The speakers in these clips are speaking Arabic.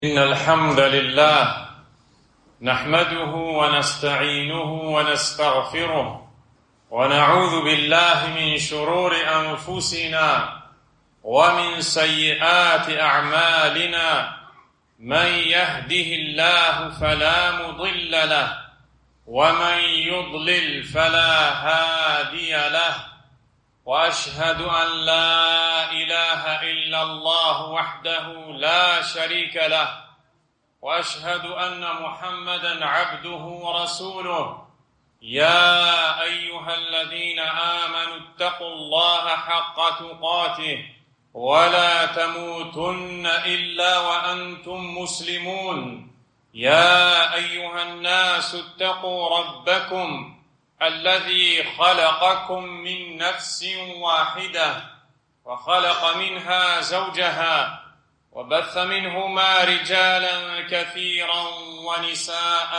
إن الحمد لله نحمده ونستعينه ونستغفره ونعوذ بالله من شرور أنفسنا ومن سيئات أعمالنا. من يهده الله فلا مضل له ومن يضلل فلا هادي له، وأشهد أن لا إله إلا الله وحده لا شريك له، وأشهد أن محمدًا عبده ورسوله. يا أيها الذين آمنوا اتقوا الله حق تقاته ولا تموتن إلا وأنتم مسلمون. يا أيها الناس اتقوا ربكم الذي خلقكم من نفس واحدة وخلق منها زوجها وبث منهما رجالا كثيرا ونساء.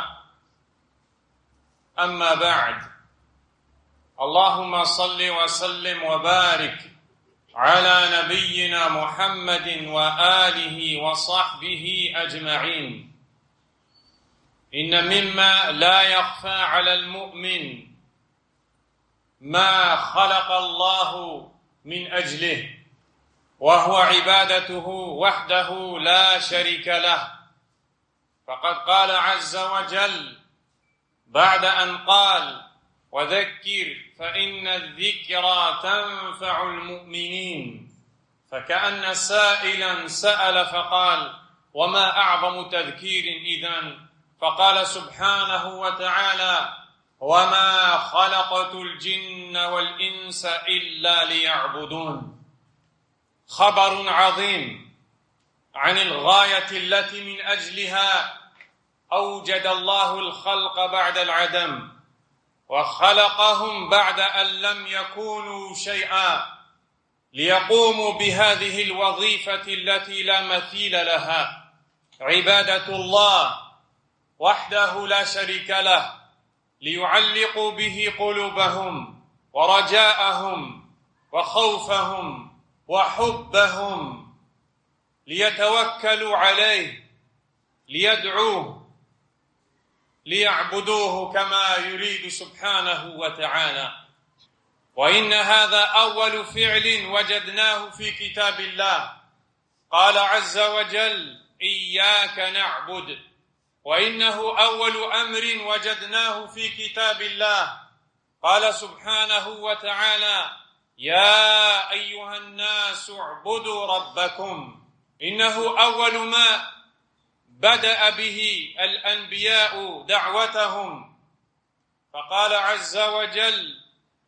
أما بعد، اللهم صل وسلم وبارك على نبينا محمد وآله وصحبه أجمعين. إن مما لا يخفى على المؤمن ما خلق الله من أجله، وهو عبادته وحده لا شريك له. فقد قال عز وجل بعد أن قال: وذكر فإن الذكرى تنفع المؤمنين، فكأن سائلا سأل فقال: وما أعظم تذكير إذن؟ فقال سبحانه وتعالى: وما خلقت الجن والإنس إلا ليعبدون. خبر عظيم عن الغاية التي من أجلها أوجد الله الخلق بعد العدم، وخلقهم بعد أن لم يكونوا شيئا، ليقوموا بهذه الوظيفة التي لا مثيل لها، عبادة الله وحده لا شريك له، ليعلقوا به قلوبهم ورجاءهم وخوفهم وحبهم، ليتوكلوا عليه، ليدعوه، ليعبدوه كما يريد سبحانه وتعالى. وإن هذا أول فعل وجدناه في كتاب الله. قال عز وجل: إياك نعبد. وإنه أول أمر وجدناه في كتاب الله. قال سبحانه وتعالى: يا أيها الناس اعبدوا ربكم. إنه أول ما بدأ به الأنبياء دعوتهم. فقال عز وجل،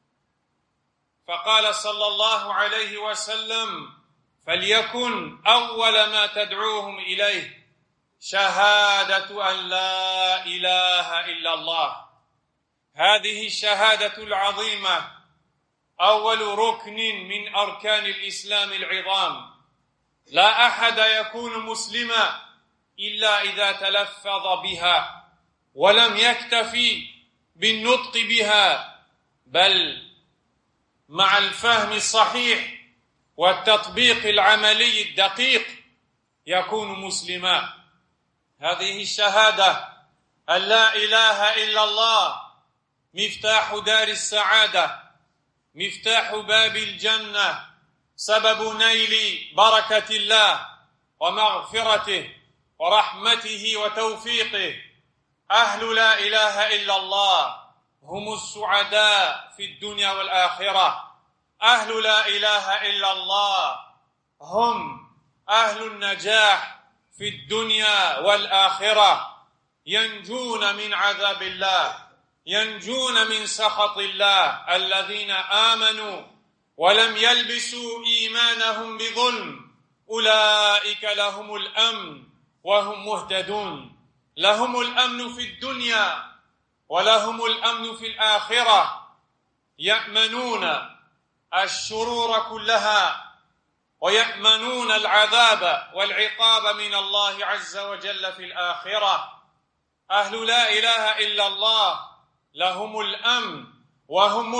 فقال صلى الله عليه وسلم: فليكن أول ما تدعوهم إليه شهادة أن لا إله إلا الله. هذه الشهادة العظيمة أول ركن من أركان الإسلام العظام. لا أحد يكون مسلما إلا إذا تلفظ بها، ولم يكتفي بالنطق بها، بل مع الفهم الصحيح والتطبيق العملي الدقيق يكون مسلما. هذه الشهادة أن لا إله إلا الله مفتاح دار السعادة، مفتاح باب الجنة، سبب نيل بركة الله ومغفرته ورحمته وتوفيقه. أهل لا إله إلا الله هم السعداء في الدنيا والآخرة. أهل لا إله إلا الله هم أهل النجاح في الدنيا والآخرة، ينجون من عذاب الله، ينجون من سخط الله. الذين آمنوا ولم يلبسوا إيمانهم بظلم أولئك لهم الأمن وهم مهتدون. لهم الأمن في الدنيا ولهم الأمن في الآخرة، يأمنون الشرور كلها ويأمنون العذاب والعقاب من الله عز وجل في الآخرة. أهل لا إله إلا الله لهم الأمن وهم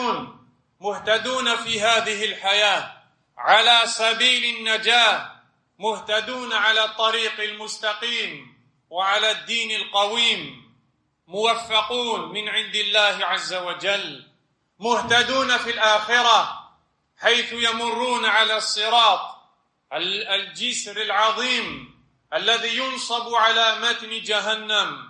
مهتدون في هذه الحياة على سبيل النجاة مهتدون على الطريق المستقيم وعلى الدين القويم، موفقون من عند الله عز وجل، مهتدون في الآخرة حيث يمرون على الصراط الجسر العظيم الذي ينصب على متن جهنم،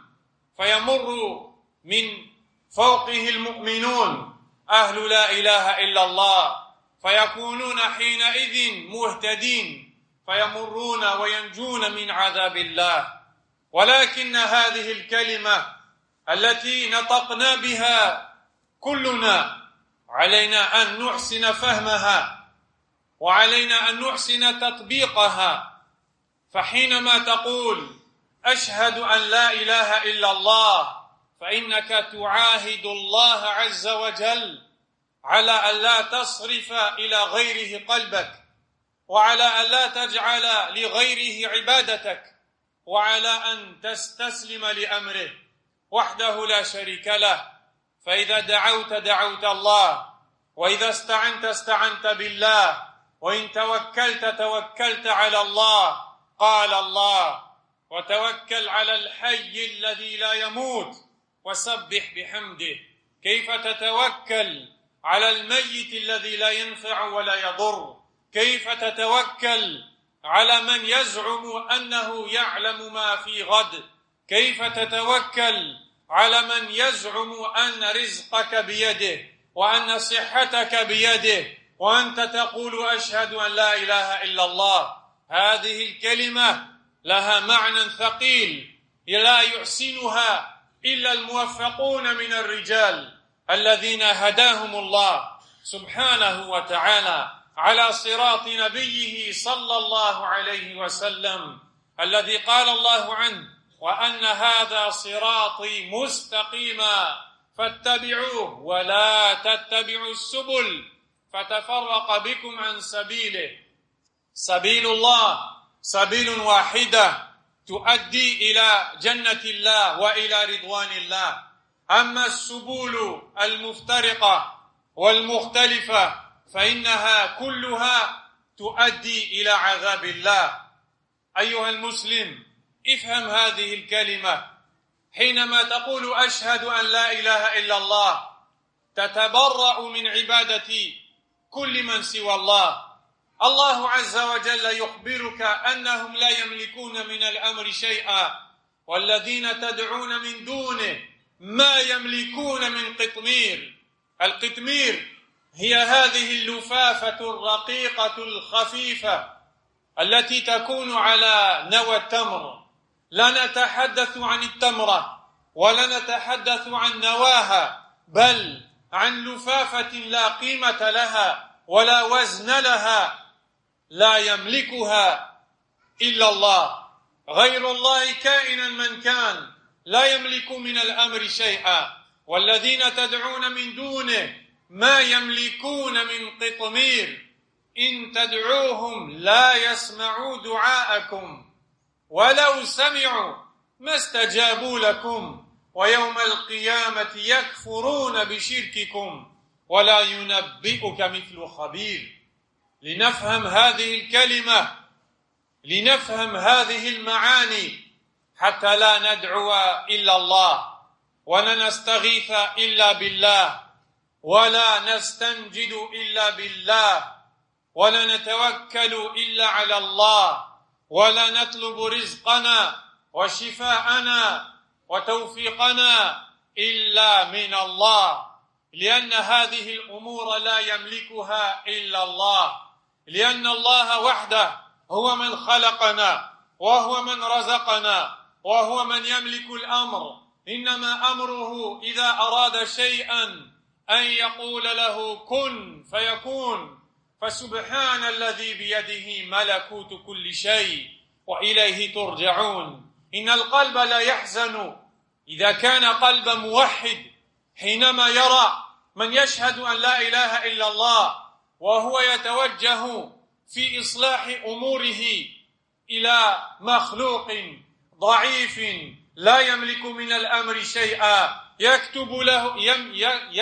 فيمر من فوقه المؤمنون أهل لا إله إلا الله، فيكونون حينئذ مهتدين فيمرون وينجون من عذاب الله. ولكن هذه الكلمة التي نطقنا بها كلنا علينا أن نحسن فهمها وعلينا أن نحسن تطبيقها. فحينما تقول أشهد أن لا إله إلا الله فإنك تعاهد الله عز وجل على أن لا تصرف إلى غيره قلبك، وعلى أن لا تجعل لغيره عبادتك، وعلى أن تستسلم لأمره وحده لا شريك له. فإذا دعوت الله، وإذا استعنت بالله، وإن توكلت على الله. قال الله: وتوكل على الحي الذي لا يموت وسبح بحمده. كيف تتوكل على الميت الذي لا ينفع ولا يضر؟ كيف تتوكل على من يزعم أنه يعلم ما في غد؟ كيف تتوكل على من يزعم أن رزقك بيده وأن صحتك بيده وأنت تقول أشهد أن لا إله إلا الله؟ هذه الكلمة لها معنى ثقيل لا يحسنها إلا الموفقون من الرجال الذين هداهم الله سبحانه وتعالى على صراط نبيه صلى الله عليه وسلم، الذي قال الله عنه: وأن هذا صراطي مستقيما فاتبعوه ولا تتبعوا السبل فتفرق بكم عن سبيله. سبيل الله سبيل واحدة تؤدي إلى جنة الله وإلى رضوان الله. أما السبل المفترقة والمختلفة فإنها كلها تؤدي إلى عذاب الله. أيها المسلم، افهم هذه الكلمة. حينما تقول أشهد أن لا إله إلا الله تتبرأ من عبادة كل من سوى الله. الله عز وجل يخبرك أنهم لا يملكون من الأمر شيئا، والذين تدعون من دونه ما يملكون من قطمير. القطمير هي هذه اللفافة الرقيقة الخفيفة التي تكون على نوى التمر. لا نتحدث عن التمرة ولا نتحدث عن نواها، بل عن لفافة لا قيمة لها ولا وزن لها، لا يملكها إلا الله. غير الله كائنا من كان لا يملك من الأمر شيئا، والذين تدعون من دونه ما يملكون من قطمير. إن تدعوهم لا يسمعوا دعاءكم ولو سمعوا ما استجابوا لكم، ويوم القيامة يكفرون بشرككم ولا ينبئك مثل خبير. لنفهم هذه الكلمة، لنفهم هذه المعاني، حتى لا ندعو إلا الله ولا نستغيث إلا بالله ولا نستنجد إلا بالله ولا نتوكل إلا على الله ولا نطلب رزقنا وشفاءنا وتوفيقنا إلا من الله، لأن هذه الأمور لا يملكها إلا الله، لأن الله وحده هو من خلقنا وهو من رزقنا وهو من يملك الأمر. إنما أمره إذا أراد شيئا أن يقول له كن فيكون. فسبحان الذي بيده ملكوت كل شيء وإليه ترجعون. إن القلب لا يحزن إذا كان قلب موحد حينما يرى من يشهد أن لا إله إلا الله وهو يتوجه في إصلاح أموره إلى مخلوق ضعيف لا يملك من الأمر شيئا، يكتب له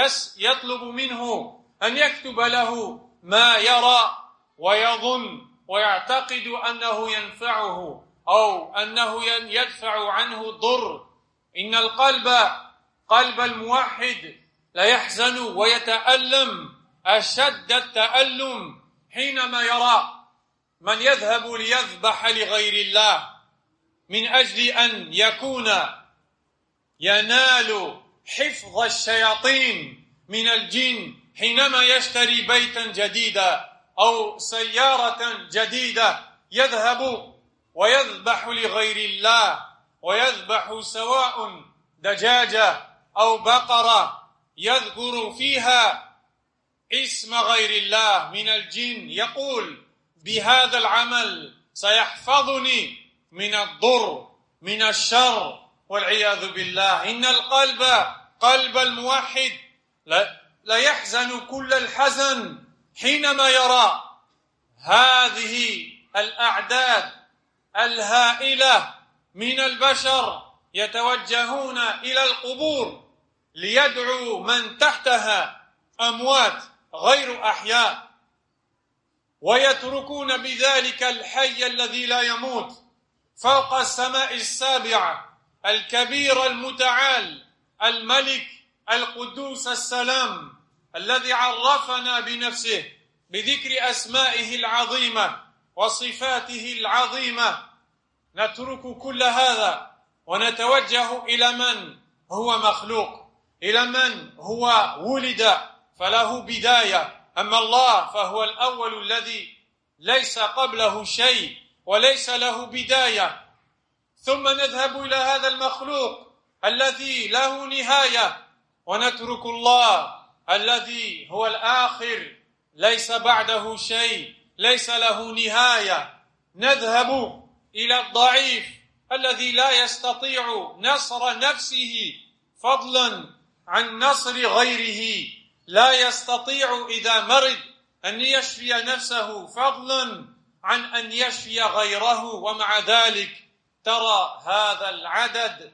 يطلب منه أن يكتب له ما يرى ويظن ويعتقد أنه ينفعه أو أنه يدفع عنه الضر. إن قلب الموحد لا يحزن ويتألم أشد التألم حينما يرى من يذهب ليذبح لغير الله من أجل أن يكون ينال حفظ الشياطين من الجن، حينما يشتري بيتا جديدا أو سيارة جديدة يذهب ويذبح لغير الله، ويذبح سواء دجاجة أو بقرة يذكر فيها اسم غير الله من الجن، يقول بهذا العمل سيحفظني من الضر من الشر والعياذ بالله. إن قلب الموحد لا يحزن كل الحزن حينما يرى هذه الأعداد الهائلة من البشر يتوجهون إلى القبور ليدعوا من تحتها أموات غير أحياء، ويتركون بذلك الحي الذي لا يموت فوق السماء السابعة الكبير المتعال الملك القدوس السلام الذي عرفنا بنفسه بذكر أسمائه العظيمة وصفاته العظيمة. نترك كل هذا ونتوجه إلى من هو مخلوق، إلى من هو ولد فله بداية، أما الله فهو الأول الذي ليس قبله شيء وليس له بداية. ثم نذهب إلى هذا المخلوق الذي له نهاية ونترك الله الذي هو الآخر ليس بعده شيء، ليس له نهاية. نذهب إلى الضعيف الذي لا يستطيع نصر نفسه فضلا عن نصر غيره، لا يستطيع إذا مرض أن يشفي نفسه فضلا عن أن يشفي غيره. ومع ذلك ترى هذا العدد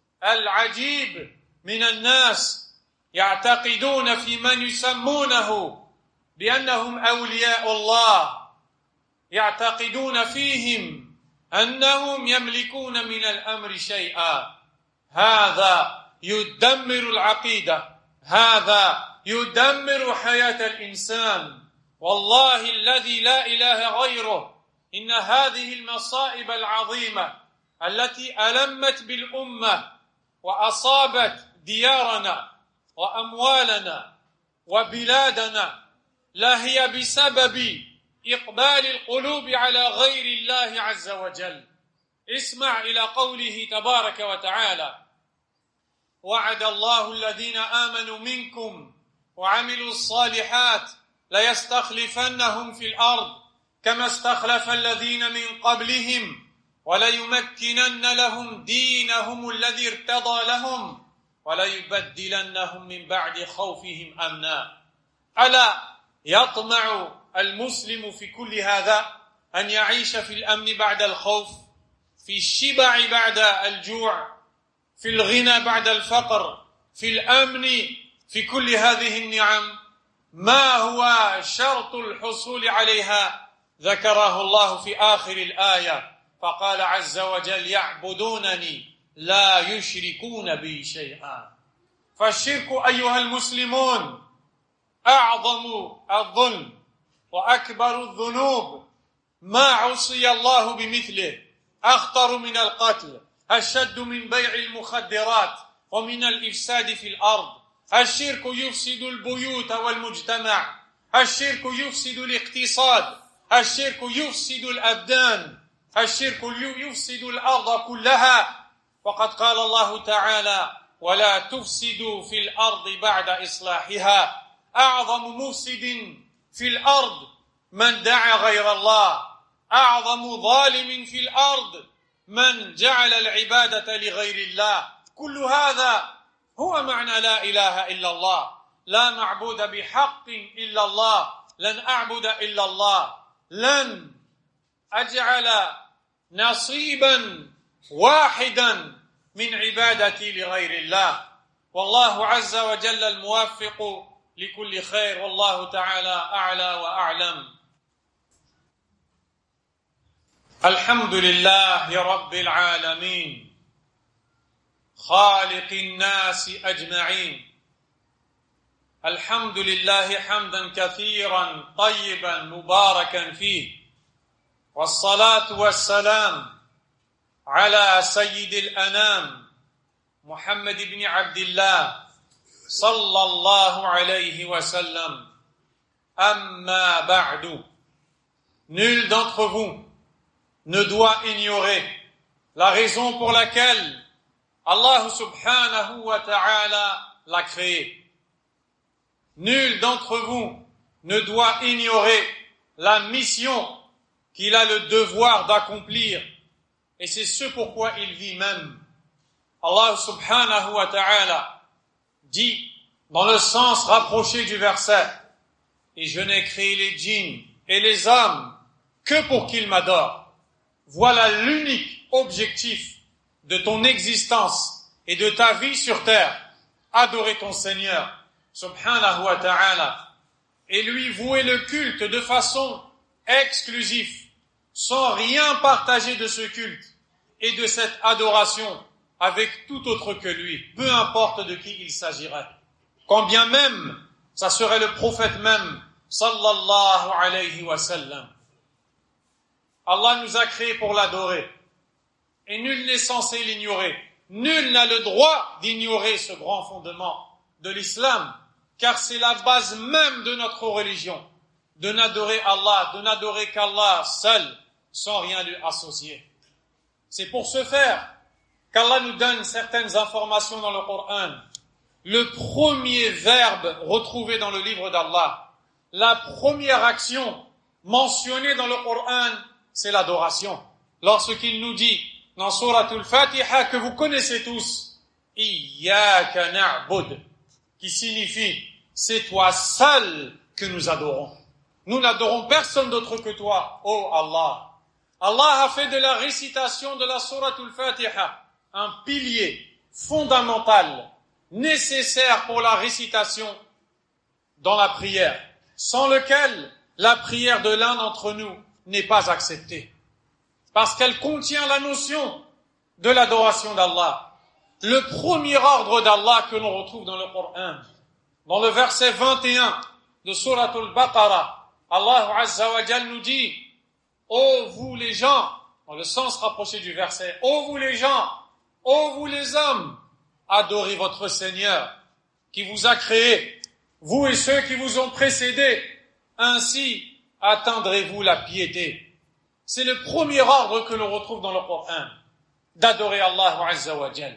العجيب من الناس يعتقدون في من يسمونه بأنهم أولياء الله، يعتقدون فيهم أنهم يملكون من الأمر شيئا. هذا يدمر العقيدة، هذا يدمر حياة الإنسان. والله الذي لا إله غيره إن هذه المصائب العظيمة التي ألمت بالأمة وأصابت ديارنا وأموالنا وبلادنا لا هي بسبب إقبال القلوب على غير الله عز وجل. اسمع إلى قوله تبارك وتعالى: وعد الله الذين آمنوا منكم وعملوا الصالحات ليستخلفنهم في الأرض كما استخلف الذين من قبلهم وليمكنن لهم دينهم الذي ارتضى لهم وليبدلنهم من بعد خوفهم أمنا. ألا يطمع المسلم في كل هذا أن يعيش في الأمن بعد الخوف، في الشبع بعد الجوع، في الغنى بعد الفقر، في الأمن في كل هذه النعم؟ ما هو شرط الحصول عليها؟ ذكره الله في آخر الآية فقال عز وجل: يعبدونني لا يشركون بي شيئا. فالشرك أيها المسلمون أعظم الظلم وأكبر الذنوب، ما عصي الله بمثله، أخطر من القتل، أشد من بيع المخدرات ومن الإفساد في الأرض. الشرك يفسد البيوت والمجتمع، الشرك يفسد الاقتصاد، الشرك يفسد الأبدان، الشرك يفسد الأرض كلها. وقد قال الله تعالى: ولا تفسدوا في الأرض بعد إصلاحها. أعظم مفسد في الأرض من دعا غير الله، أعظم ظالم في الأرض من جعل العبادة لغير الله. كل هذا هو معنى لا إله إلا الله، لا معبود بحق إلا الله، لن أعبد إلا الله، لن أجعل نصيبا واحدا من عبادتي لغير الله. والله عز وجل الموفق لكل خير، والله تعالى أعلى وأعلم. الحمد لله رب العالمين خالق الناس أجمعين الحمد لله حمدا كثيرا طيبا مباركا فيه والصلاة والسلام على سيد الأنام محمد بن عبد الله صلى الله عليه وسلم أما بعد. Nul d'entre vous ne doit ignorer la raison pour laquelle Allah subhanahu wa ta'ala l'a créé. Nul d'entre vous ne doit ignorer la mission qu'il a le devoir d'accomplir, et c'est ce pourquoi il vit même. Allah subhanahu wa ta'ala dit dans le sens rapproché du verset: et je n'ai créé les djinns et les hommes que pour qu'ils m'adorent. Voilà l'unique objectif de ton existence et de ta vie sur terre. Adorer ton Seigneur, subhanahu wa ta'ala, et lui vouer le culte de façon exclusive, sans rien partager de ce culte et de cette adoration avec tout autre que lui, peu importe de qui il s'agirait. Quand bien même, ça serait le prophète même, sallallahu alayhi wa sallam. Allah nous a créés pour l'adorer, et nul n'est censé l'ignorer. Nul n'a le droit d'ignorer ce grand fondement de l'islam, car c'est la base même de notre religion, de n'adorer Allah, de n'adorer qu'Allah seul, sans rien lui associer. C'est pour ce faire qu'Allah nous donne certaines informations dans le Coran. Le premier verbe retrouvé dans le livre d'Allah, la première action mentionnée dans le Coran, c'est l'adoration. Lorsqu'il nous dit dans Souratul Fatiha que vous connaissez tous, Iyyaka na'bud, qui signifie c'est toi seul que nous adorons. Nous n'adorons personne d'autre que toi, ô Allah. Allah a fait de la récitation de la Souratul Fatiha un pilier fondamental, nécessaire pour la récitation dans la prière, sans lequel la prière de l'un d'entre nous n'est pas acceptée, parce qu'elle contient la notion de l'adoration d'Allah. Le premier ordre d'Allah que l'on retrouve dans le Coran, dans le verset 21 de Souratul Baqarah, Allah Azza wa Jal nous dit: ô vous les gens, dans le sens rapproché du verset, ô vous les gens, ô vous les hommes, adorez votre Seigneur qui vous a créé, vous et ceux qui vous ont précédés, ainsi atteindrez-vous la piété. C'est le premier ordre que l'on retrouve dans le Coran, d'adorer Allah Azza wa Jal.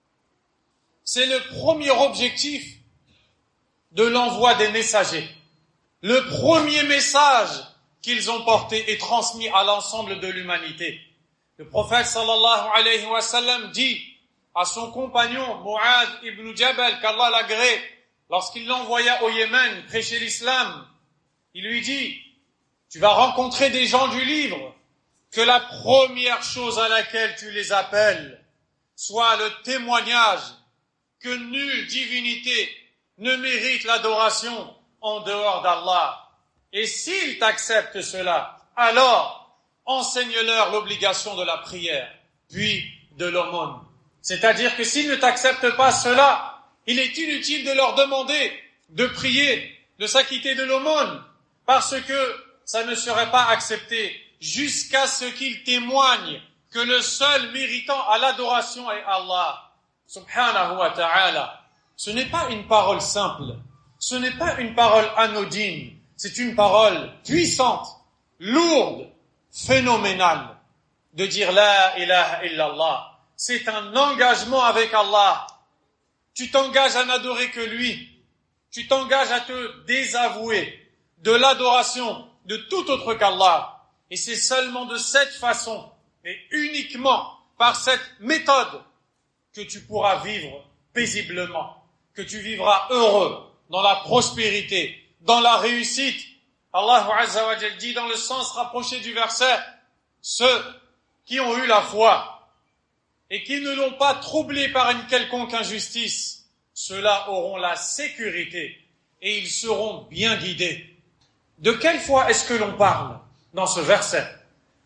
C'est le premier objectif de l'envoi des messagers. Le premier message qu'ils ont porté et transmis à l'ensemble de l'humanité. Le prophète sallallahu alayhi wa sallam dit à son compagnon Mu'adh ibn Jabal, qu'Allah l'agrée, lorsqu'il l'envoya au Yémen prêcher l'islam, il lui dit: tu vas rencontrer des gens du livre, que la première chose à laquelle tu les appelles soit le témoignage que nulle divinité ne mérite l'adoration en dehors d'Allah. Et s'ils t'acceptent cela, alors enseigne-leur l'obligation de la prière, puis de l'aumône. C'est-à-dire que s'ils ne t'acceptent pas cela, il est inutile de leur demander de prier, de s'acquitter de l'aumône, parce que ça ne serait pas accepté jusqu'à ce qu'ils témoignent que le seul méritant à l'adoration est Allah, subhanahu wa ta'ala. Ce n'est pas une parole simple, ce n'est pas une parole anodine, c'est une parole puissante, lourde, phénoménale, de dire la ilaha illallah. C'est un engagement avec Allah. Tu t'engages à n'adorer que lui. Tu t'engages à te désavouer de l'adoration de tout autre qu'Allah. Et c'est seulement de cette façon, et uniquement par cette méthode, que tu pourras vivre paisiblement, que tu vivras heureux, dans la prospérité, dans la réussite. Allah Azza wa Jal dit dans le sens rapproché du verset: ceux qui ont eu la foi et qui ne l'ont pas troublée par une quelconque injustice, ceux-là auront la sécurité et ils seront bien guidés. De quelle foi est-ce que l'on parle dans ce verset?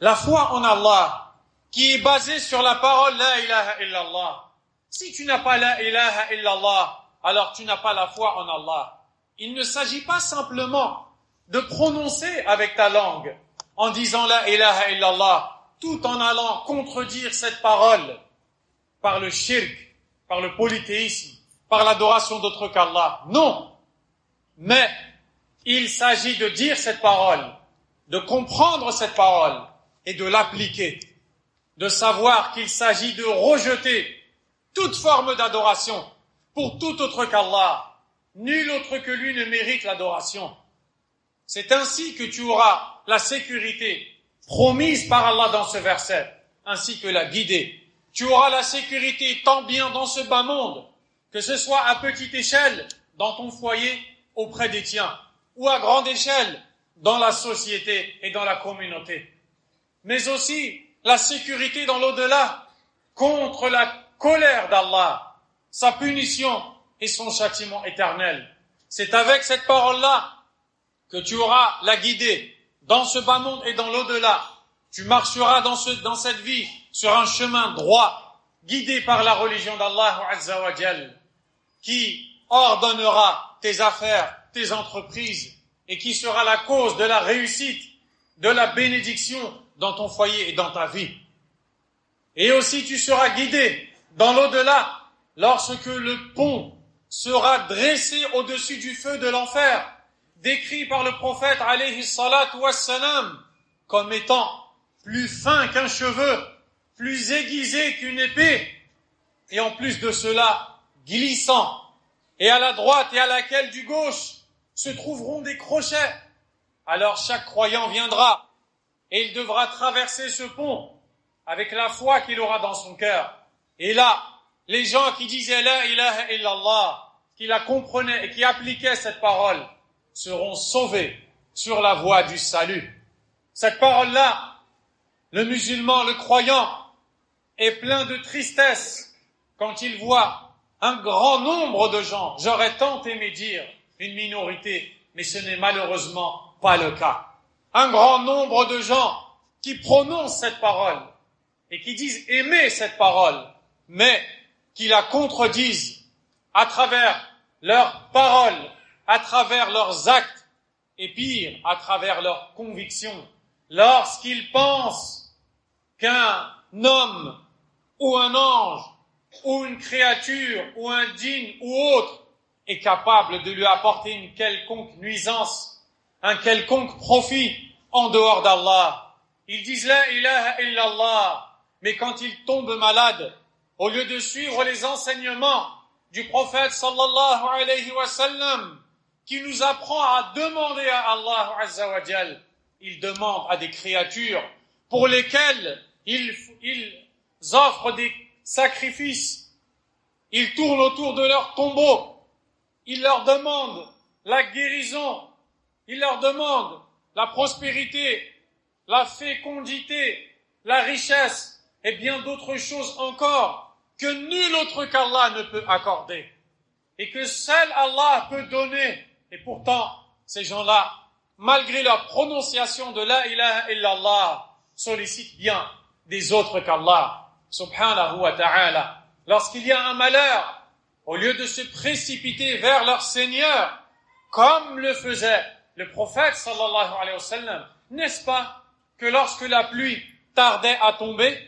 La foi en Allah, qui est basée sur la parole La ilaha illallah. Si tu n'as pas La ilaha illallah, alors tu n'as pas la foi en Allah. Il ne s'agit pas simplement de prononcer avec ta langue en disant La ilaha illallah, tout en allant contredire cette parole par le shirk, par le polythéisme, par l'adoration d'autre qu'Allah. Non. Mais il s'agit de dire cette parole, de comprendre cette parole et de l'appliquer, de savoir qu'il s'agit de rejeter toute forme d'adoration pour tout autre qu'Allah. Nul autre que lui ne mérite l'adoration. C'est ainsi que tu auras la sécurité promise par Allah dans ce verset, ainsi que la guidée. Tu auras la sécurité tant bien dans ce bas monde, que ce soit à petite échelle, dans ton foyer, auprès des tiens, ou à grande échelle, dans la société et dans la communauté. Mais aussi la sécurité dans l'au-delà, contre la colère d'Allah, sa punition et son châtiment éternel. C'est avec cette parole-là que tu auras la guidée dans ce bas monde et dans l'au-delà. Tu marcheras dans cette vie sur un chemin droit, guidé par la religion d'Allah Azza wa Jal, qui ordonnera tes affaires, tes entreprises, et qui sera la cause de la réussite, de la bénédiction dans ton foyer et dans ta vie. Et aussi tu seras guidé dans l'au-delà lorsque le pont sera dressé au-dessus du feu de l'enfer, décrit par le prophète alayhi salatu wassalam comme étant plus fin qu'un cheveu, plus aiguisé qu'une épée, et en plus de cela, glissant, et à la droite et à laquelle du gauche se trouveront des crochets. Alors chaque croyant viendra, et il devra traverser ce pont avec la foi qu'il aura dans son cœur. Et là, les gens qui disaient La ilaha illallah, qui la comprenaient et qui appliquaient cette parole, seront sauvés sur la voie du salut. Cette parole-là, le musulman, le croyant, est plein de tristesse quand il voit un grand nombre de gens, j'aurais tant aimé dire une minorité, mais ce n'est malheureusement pas le cas. Un grand nombre de gens qui prononcent cette parole et qui disent aimer cette parole, mais qui la contredisent à travers leurs paroles, à travers leurs actes et pire, à travers leurs convictions. Lorsqu'ils pensent qu'un homme ou un ange ou une créature ou un djinn ou autre est capable de lui apporter une quelconque nuisance, un quelconque profit en dehors d'Allah. Ils disent La ilaha illallah, mais quand ils tombent malades, au lieu de suivre les enseignements du prophète sallallahu alayhi wa sallam, qui nous apprend à demander à Allah Azza wa Jal, ils demandent à des créatures pour lesquelles ils offrent des sacrifices, ils tournent autour de leur tombeau, ils leur demandent la guérison, ils leur demandent la prospérité, la fécondité, la richesse et bien d'autres choses encore que nul autre qu'Allah ne peut accorder et que seul Allah peut donner. Et pourtant, ces gens-là, malgré leur prononciation de La ilaha illallah, sollicitent bien des autres qu'Allah, subhanahu wa ta'ala. Lorsqu'il y a un malheur, au lieu de se précipiter vers leur Seigneur, comme le faisait le prophète sallallahu alayhi wa sallam, n'est-ce pas que lorsque la pluie tardait à tomber,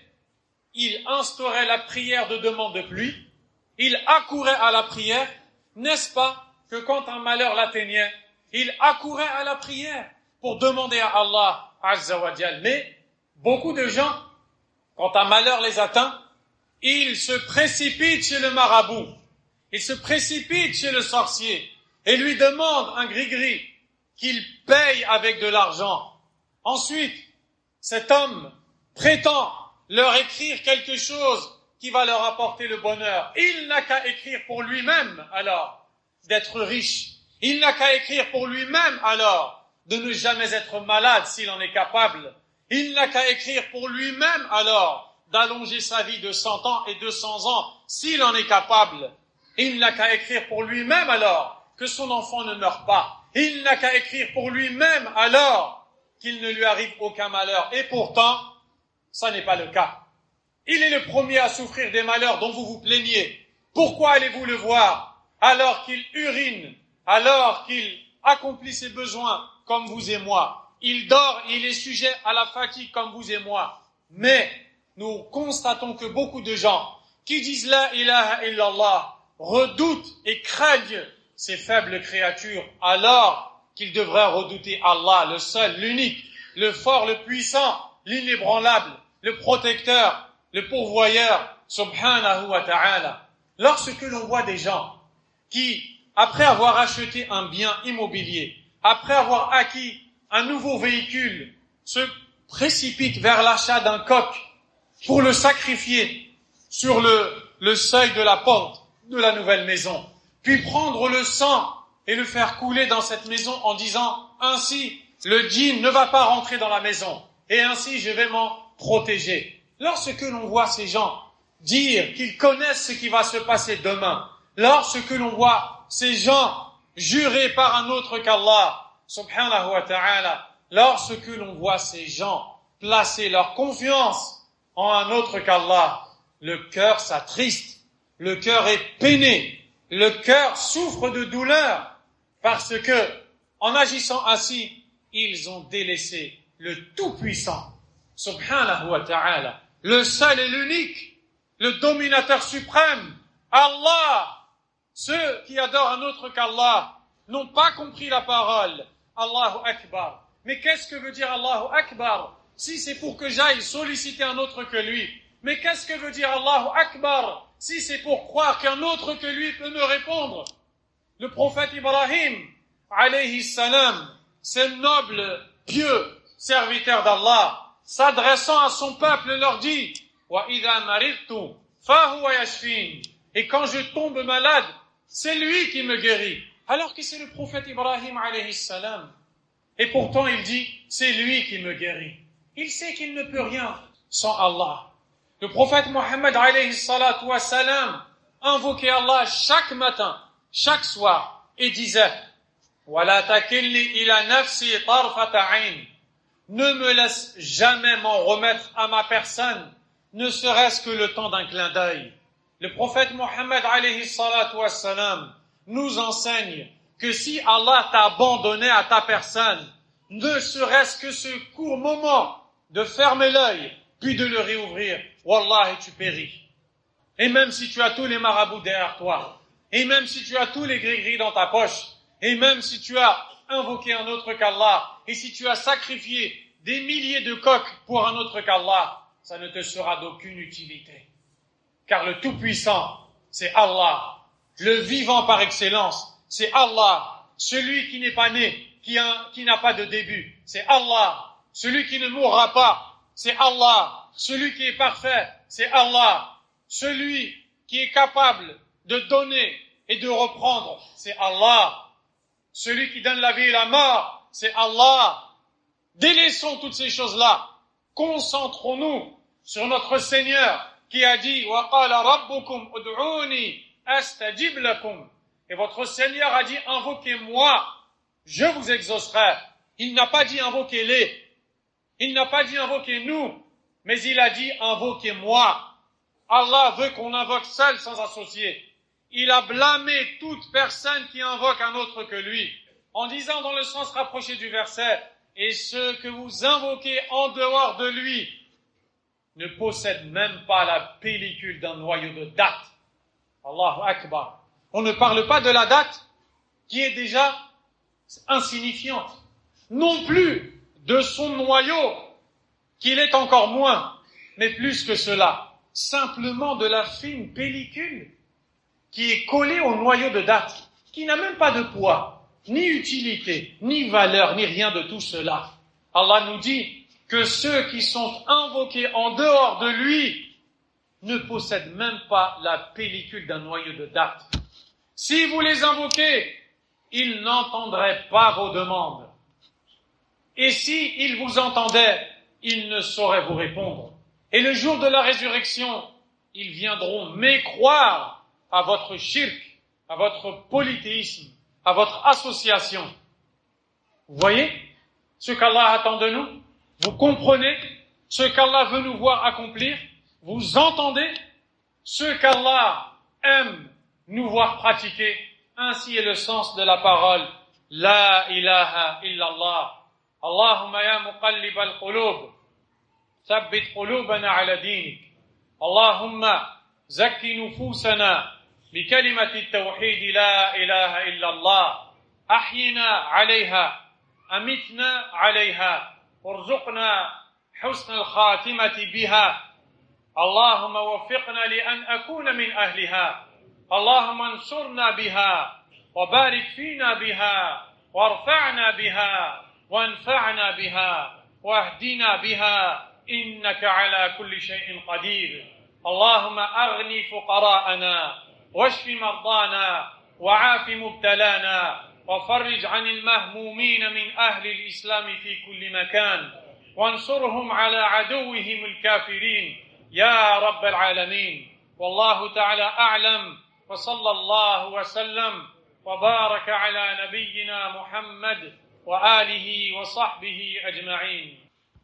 il instaurait la prière de demande de pluie, il accourait à la prière, n'est-ce pas que quand un malheur l'atteignait, il accourait à la prière pour demander à Allah Azza wa Jal. Mais beaucoup de gens, quand un malheur les atteint, ils se précipitent chez le marabout, ils se précipitent chez le sorcier et lui demandent un gris-gris qu'il paye avec de l'argent. Ensuite, cet homme prétend leur écrire quelque chose qui va leur apporter le bonheur. Il n'a qu'à écrire pour lui-même alors d'être riche. Il n'a qu'à écrire pour lui-même alors de ne jamais être malade s'il en est capable. Il n'a qu'à écrire pour lui-même alors d'allonger sa vie de 100 ans et 200 ans s'il en est capable. Il n'a qu'à écrire pour lui-même alors que son enfant ne meurt pas. Il n'a qu'à écrire pour lui-même alors qu'il ne lui arrive aucun malheur. Et pourtant, ça n'est pas le cas. Il est le premier à souffrir des malheurs dont vous vous plaignez. Pourquoi allez-vous le voir alors qu'il urine, alors qu'il accomplit ses besoins comme vous et moi? Il dort, il est sujet à la fatigue comme vous et moi. Mais nous constatons que beaucoup de gens qui disent la ilaha illallah redoutent et craignent ces faibles créatures alors qu'ils devraient redouter Allah, le seul, l'unique, le fort, le puissant, l'inébranlable, le protecteur, le pourvoyeur, subhanahu wa ta'ala. Lorsque l'on voit des gens qui, après avoir acheté un bien immobilier, après avoir acquis un nouveau véhicule, se précipitent vers l'achat d'un coq pour le sacrifier sur le seuil de la porte de la nouvelle maison, puis prendre le sang et le faire couler dans cette maison en disant « Ainsi, le djinn ne va pas rentrer dans la maison et ainsi je vais m'en protéger ». Lorsque l'on voit ces gens dire qu'ils connaissent ce qui va se passer demain, lorsque l'on voit ces gens jurer par un autre qu'Allah, subhanahu wa ta'ala, lorsque l'on voit ces gens placer leur confiance en un autre qu'Allah, le cœur s'attriste, le cœur est peiné, le cœur souffre de douleur, parce que, en agissant ainsi, ils ont délaissé le Tout-Puissant, subhanahu wa ta'ala, le seul et l'unique, le dominateur suprême, Allah. Ceux qui adorent un autre qu'Allah n'ont pas compris la parole, Allahu Akbar. Mais qu'est-ce que veut dire Allahu Akbar si c'est pour que j'aille solliciter un autre que lui? Mais qu'est-ce que veut dire Allahu Akbar si c'est pour croire qu'un autre que lui peut me répondre? Le prophète Ibrahim, alayhi salam, ce noble, pieux serviteur d'Allah, s'adressant à son peuple, leur dit « Wa idha maridtu fahuwa yashfin » et quand je tombe malade, c'est lui qui me guérit. Alors que c'est le prophète Ibrahim, alayhi salam. Et pourtant il dit « C'est lui qui me guérit ». Il sait qu'il ne peut rien sans Allah. Le prophète Mohammed, alayhi salatu wa salam, invoquait Allah chaque matin, chaque soir, et disait « Wala takilni ila nafsi tarfata ayn » ne me laisse jamais m'en remettre à ma personne, ne serait-ce que le temps d'un clin d'œil. Le prophète Mohammed alayhi salatu wassalam nous enseigne que si Allah t'a abandonné à ta personne, ne serait-ce que ce court moment de fermer l'œil, puis de le réouvrir, wallahi tu péris. Et même si tu as tous les marabouts derrière toi, et même si tu as tous les gris-gris dans ta poche, et même si tu as invoqué un autre qu'Allah, et si tu as sacrifié des milliers de coqs pour un autre qu'Allah, ça ne te sera d'aucune utilité. Car le Tout-Puissant, c'est Allah. Le vivant par excellence, c'est Allah. Celui qui n'est pas né, qui n'a pas de début, c'est Allah. Celui qui ne mourra pas, c'est Allah. Celui qui est parfait, c'est Allah. Celui qui est capable de donner et de reprendre, c'est Allah. Celui qui donne la vie et la mort, c'est Allah. Délaissons toutes ces choses-là. Concentrons-nous sur notre Seigneur qui a dit « Wa qala rabbukum ud'uni astajib lakum » et votre Seigneur a dit « Invoquez-moi, je vous exaucerai ». Il n'a pas dit « Invoquez-les ». Il n'a pas dit « Invoquez-nous », mais il a dit « Invoquez-moi ». Allah veut qu'on invoque seul sans associé. Il a blâmé toute personne qui invoque un autre que lui, en disant dans le sens rapproché du verset « Et ceux que vous invoquez en dehors de lui ne possèdent même pas la pellicule d'un noyau de date. » Allahu Akbar. On ne parle pas de la date qui est déjà insignifiante, non plus de son noyau qu'il est encore moins, mais plus que cela, simplement de la fine pellicule qui est collée au noyau de date, qui n'a même pas de poids, ni utilité, ni valeur, ni rien de tout cela. Allah nous dit que ceux qui sont invoqués en dehors de lui ne possèdent même pas la pellicule d'un noyau de date. Si vous les invoquez, ils n'entendraient pas vos demandes. Et si ils vous entendaient, ils ne sauraient vous répondre. Et le jour de la résurrection, ils viendront mécroire à votre shirk, à votre polythéisme, à votre association. Vous voyez? ce qu'Allah attend de nous? Vous comprenez ce qu'Allah veut nous voir accomplir? Vous entendez ce qu'Allah aime nous voir pratiquer? Ainsi est le sens de la parole La ilaha illallah. Allahumma ya muqallib al-qulub, thabbit qulubana ala dinik. Allahumma zakki nufusana بكلمة التوحيد لا إله إلا الله أحينا عليها أمتنا عليها وارزقنا حسن الخاتمة بها اللهم وفقنا لأن أكون من أهلها اللهم انصرنا بها وبارك فينا بها وارفعنا بها وانفعنا بها واهدنا بها إنك على كل شيء قدير اللهم أغني فقراءنا واشف مرضانا وعاف مبتلانا وفرج عن المهمومين من أهل الإسلام في كل مكان وانصرهم على عدوهم الكافرين يا رب العالمين والله تعالى أعلم وصلى الله وسلم وبارك على نبينا محمد وآله وصحبه أجمعين